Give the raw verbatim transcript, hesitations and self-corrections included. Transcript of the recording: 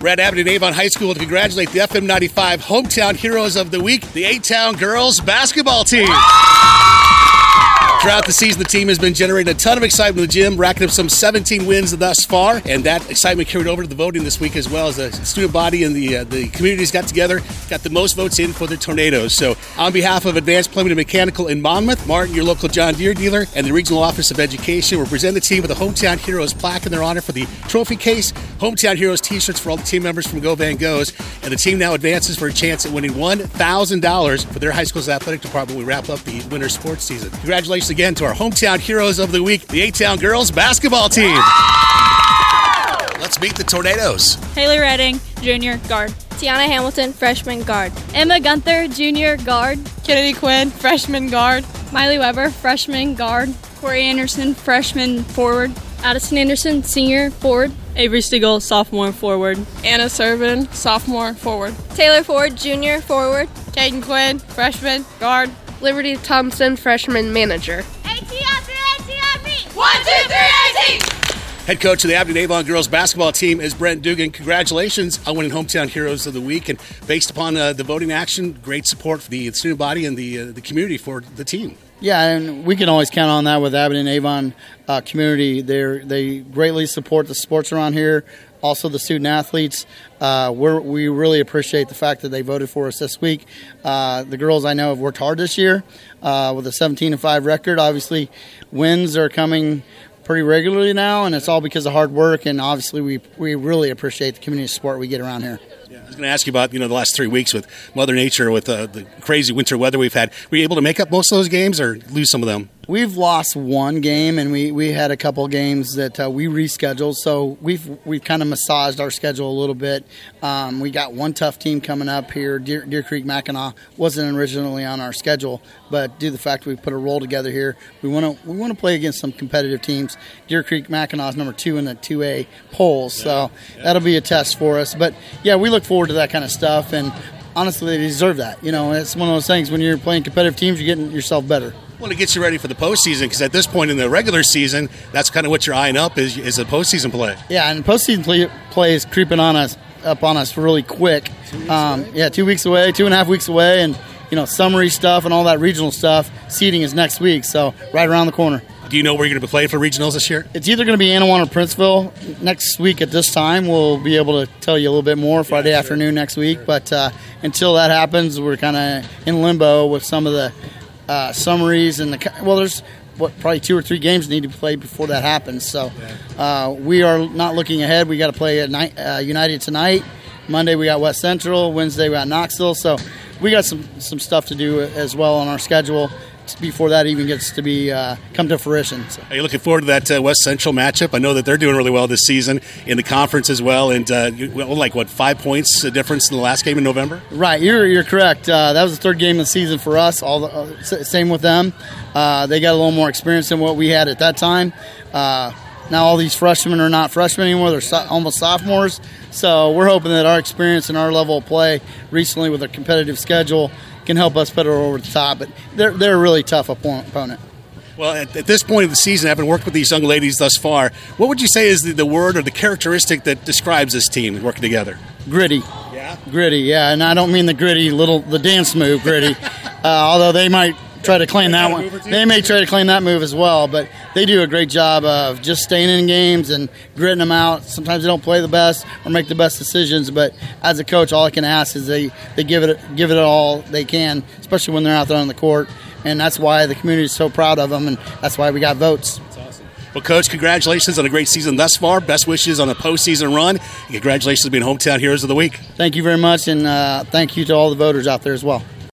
We're at Abingdon-Avon High School to congratulate the F M ninety-five Hometown Heroes of the Week, the A-Town girls basketball team. Throughout the season, the team has been generating a ton of excitement in the gym, racking up some seventeen wins thus far, and that excitement carried over to the voting this week as well, as the student body and the uh, the communities got together, got the most votes in for the Tornadoes. So on behalf of Advanced Plumbing and Mechanical in Monmouth, Martin, your local John Deere dealer, and the Regional Office of Education, we're presenting the team with a Hometown Heroes plaque in their honor for the trophy case, Hometown Heroes t-shirts for all the team members from Go Van Goes, and the team now advances for a chance at winning one thousand dollars for their high school's athletic department when we wrap up the winter sports season. Congratulations again to our Hometown Heroes of the Week, the A-Town girls basketball team. Let's meet the Tornadoes. Haley Redding, junior guard. Tiana Hamilton, freshman guard. Emma Gunther, junior guard. Kennedy Quinn, freshman guard. Miley Weber, freshman guard. Corey Anderson, freshman forward. Addison Anderson, senior forward. Avery Stiegel, sophomore forward. Anna Servin, sophomore forward. Taylor Ford, junior forward. Caden Quinn, freshman guard. Liberty Thompson, freshman manager. A T R B, A T R B! One, two, three, A T! Head coach of the Abingdon-Avon girls basketball team is Brent Dugan. Congratulations on winning Hometown Heroes of the Week, and based upon uh, the voting action, great support for the student body and the uh, the community for the team. Yeah, and we can always count on that with the Abingdon-Avon uh, community. They they greatly support the sports around here. Also, the student athletes, uh, we're, we really appreciate the fact that they voted for us this week. Uh, the girls I know have worked hard this year uh, with a seventeen and five record. Obviously, wins are coming pretty regularly now, and it's all because of hard work. And obviously, we we really appreciate the community support we get around here. Yeah, I was going to ask you about you know the last three weeks with Mother Nature, with uh, the crazy winter weather we've had. Were you able to make up most of those games or lose some of them? We've lost one game, and we, we had a couple games that uh, we rescheduled. So we've we've kind of massaged our schedule a little bit. Um, we got one tough team coming up here. Deer, Deer Creek Mackinac wasn't originally on our schedule, but due to the fact we put a roll together here, we want to we want to play against some competitive teams. Deer Creek Mackinac is number two in the two A polls, so yeah, yeah. That'll be a test for us. But yeah, we look forward to that kind of stuff, and honestly, they deserve that. You know, it's one of those things when you're playing competitive teams, you're getting yourself better. Well, it gets you ready for the postseason, because at this point in the regular season, that's kind of what you're eyeing up is, is the postseason play. Yeah, and postseason play, play is creeping on us up on us really quick. Um, yeah, two weeks away, two and a half weeks away, and you know, summary stuff and all that regional stuff. Seeding is next week, so right around the corner. Do you know where you're going to be playing for regionals this year? It's either going to be Anawan or Princeville. Next week at this time, we'll be able to tell you a little bit more Friday yeah, sure. afternoon next week. Sure. But uh, until that happens, we're kind of in limbo with some of the uh, summaries. and the Well, there's what probably two or three games need to be played before that happens. So uh, we are not looking ahead. We got to play at night, uh, United tonight. Monday we got West Central. Wednesday we got Knoxville. So we got some, some stuff to do as well on our schedule before that even gets to be uh, come to fruition. So. Are you looking forward to that uh, West Central matchup? I know that they're doing really well this season in the conference as well, and uh, like what five points difference in the last game in November? Right, you're you're correct. Uh, that was the third game of the season for us. All the, uh, same with them. Uh, they got a little more experience than what we had at that time. Uh, now all these freshmen are not freshmen anymore; they're so- almost sophomores. So we're hoping that our experience and our level of play recently with a competitive schedule can help us put her over the top, but they're they're a really tough opponent. Well, at, at this point of the season, having worked with these young ladies thus far, what would you say is the, the word or the characteristic that describes this team working together? Gritty. Yeah? Gritty, yeah, and I don't mean the gritty little, the dance move gritty, uh, although they might try to claim that one. They may try to claim that move as well, but they do a great job of just staying in games and gritting them out. Sometimes they don't play the best or make the best decisions, but as a coach, all I can ask is they, they give it give it all they can, especially when they're out there on the court, and that's why the community is so proud of them, and that's why we got votes. That's awesome. Well, Coach, congratulations on a great season thus far. Best wishes on a postseason run. And congratulations on being Hometown Heroes of the Week. Thank you very much, and uh, thank you to all the voters out there as well.